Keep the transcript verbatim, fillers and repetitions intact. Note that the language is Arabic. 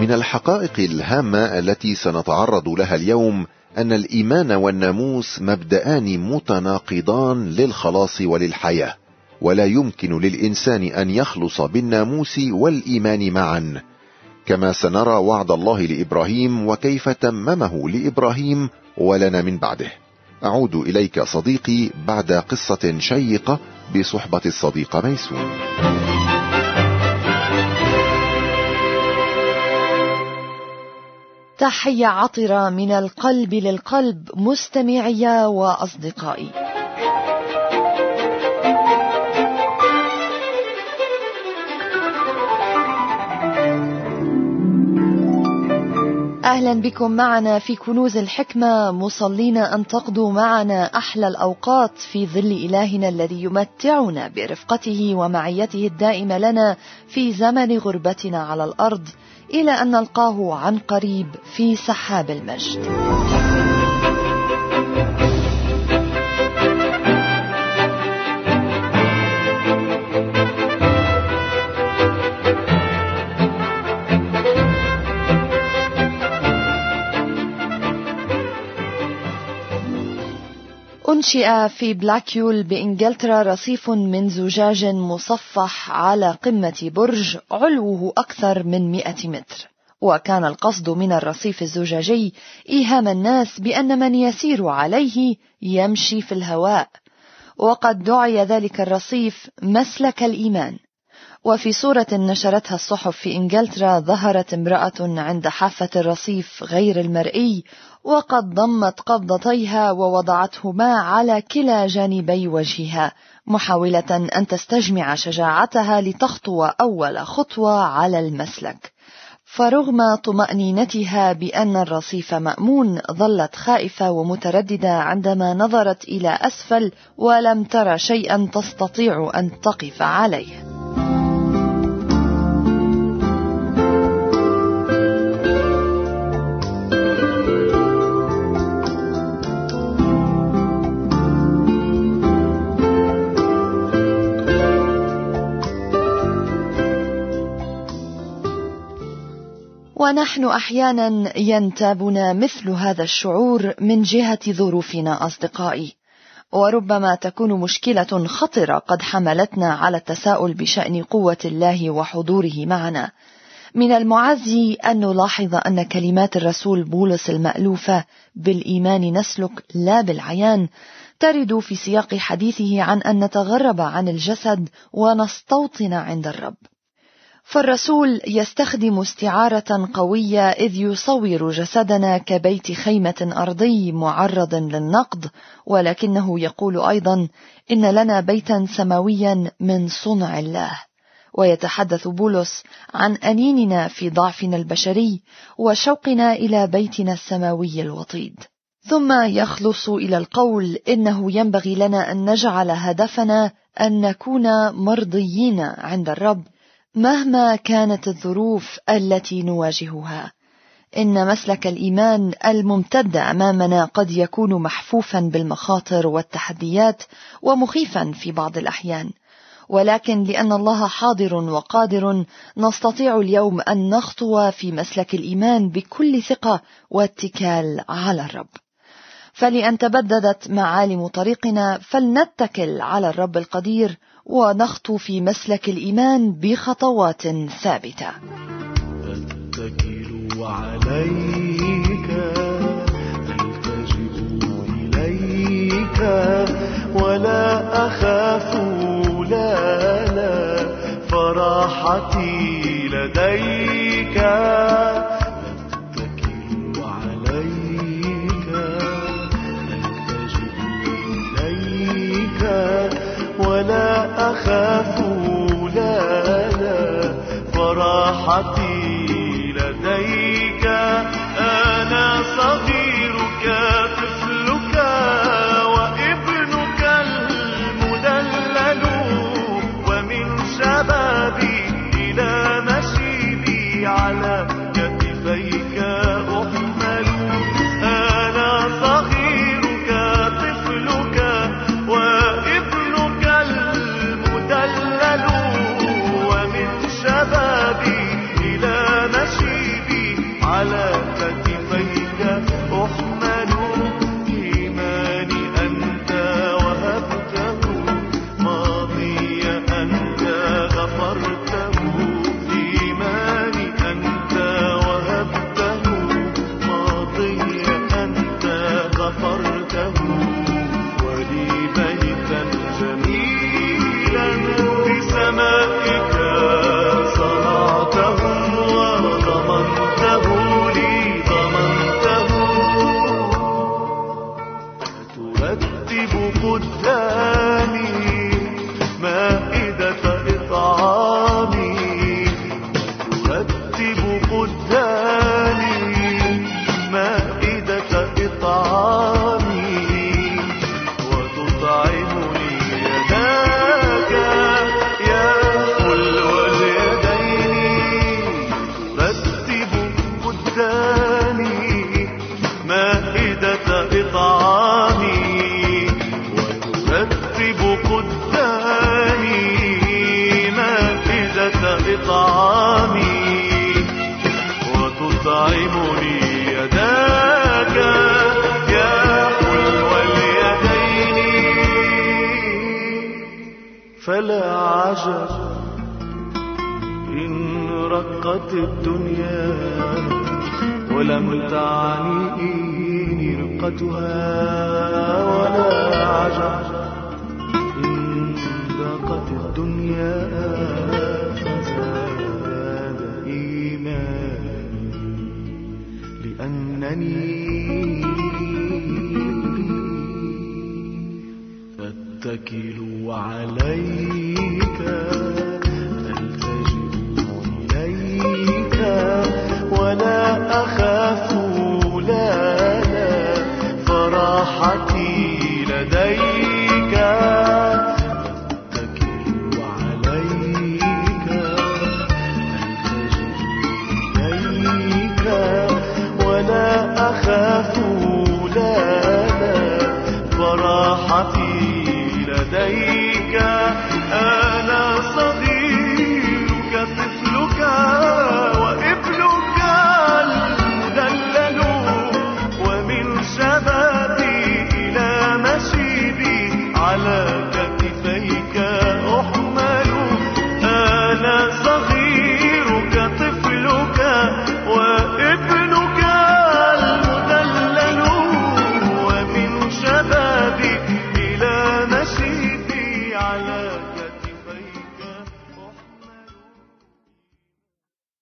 من الحقائق الهامة التي سنتعرض لها اليوم أن الإيمان والناموس مبدأان متناقضان للخلاص وللحياة، ولا يمكن للإنسان أن يخلص بالناموس والإيمان معا، كما سنرى وعد الله لإبراهيم وكيف تممه لإبراهيم ولنا من بعده. أعود إليك صديقي بعد قصة شيقة بصحبة الصديق ميسون. تحية عطرة من القلب للقلب مستمعي وأصدقائي. أهلا بكم معنا في كنوز الحكمة، مصلين أن تقضوا معنا أحلى الأوقات في ظل إلهنا الذي يمتعنا برفقته ومعيته الدائمة لنا في زمن غربتنا على الأرض، إلى أن نلقاه عن قريب في سحاب المجد. أنشئ في بلاكيول بإنجلترا رصيف من زجاج مصفح على قمة برج علوه أكثر من مئة متر، وكان القصد من الرصيف الزجاجي إيهام الناس بأن من يسير عليه يمشي في الهواء، وقد دعي ذلك الرصيف مسلك الإيمان. وفي صورة نشرتها الصحف في إنجلترا ظهرت امرأة عند حافة الرصيف غير المرئي، وقد ضمت قبضتيها ووضعتهما على كلا جانبي وجهها، محاولة أن تستجمع شجاعتها لتخطو أول خطوة على المسلك. فرغم طمأنينتها بأن الرصيف مأمون، ظلت خائفة ومترددة عندما نظرت إلى أسفل ولم تر شيئا تستطيع أن تقف عليه. ونحن أحيانا ينتابنا مثل هذا الشعور من جهة ظروفنا أصدقائي، وربما تكون مشكلة خطرة قد حملتنا على التساؤل بشأن قوة الله وحضوره معنا. من المعزي أن نلاحظ أن كلمات الرسول بولس المألوفة بالإيمان نسلك لا بالعيان ترد في سياق حديثه عن أن نتغرب عن الجسد ونستوطن عند الرب. فالرسول يستخدم استعارة قوية إذ يصور جسدنا كبيت خيمة أرضي معرض للنقض، ولكنه يقول أيضا إن لنا بيتا سماويا من صنع الله. ويتحدث بولس عن أنيننا في ضعفنا البشري وشوقنا إلى بيتنا السماوي الوطيد، ثم يخلص إلى القول إنه ينبغي لنا أن نجعل هدفنا أن نكون مرضيين عند الرب مهما كانت الظروف التي نواجهها. إن مسلك الإيمان الممتد أمامنا قد يكون محفوفا بالمخاطر والتحديات ومخيفا في بعض الأحيان، ولكن لأن الله حاضر وقادر نستطيع اليوم أن نخطو في مسلك الإيمان بكل ثقة واتكال على الرب. فلأن تبددت معالم طريقنا فلنتكل على الرب القدير ونخطو في مسلك الإيمان بخطوات ثابتة. أتكل عليك، ألتجئ إليك، ولا أخاف، لا لا، فراحتي لديك. أتكل عليك، ألتجئ إليك، ولا أخاف، لا لا، فراحتي لديك. أنا صغيرك طفلك وابنك المدلل، ومن شبابي إلى مشيبي على كتفيك أحمل. أنا صغيرك طفلك وابنك المدلل، ومن شبابي إلى غفرته إيماني أنت وهبته ماضي أنت غفرته ولي بيتا جميلا في سمائك صنعته وضمنته لي ضمنته ترتب قدامي مائدة إطعامي ترتب قدامي مائدة إطعامي وتطعمني يداك يا حلو اليدين ترتب قدامي مائدة إطعامي وترتب قدامي مائدة إطعامي وتطعمني يداك يا حلو اليدين فلا عجب إن رقت الدنيا ولم تعني رقتها ولا عجب إن ضاقت الدنيا فزاد إيماني لأنني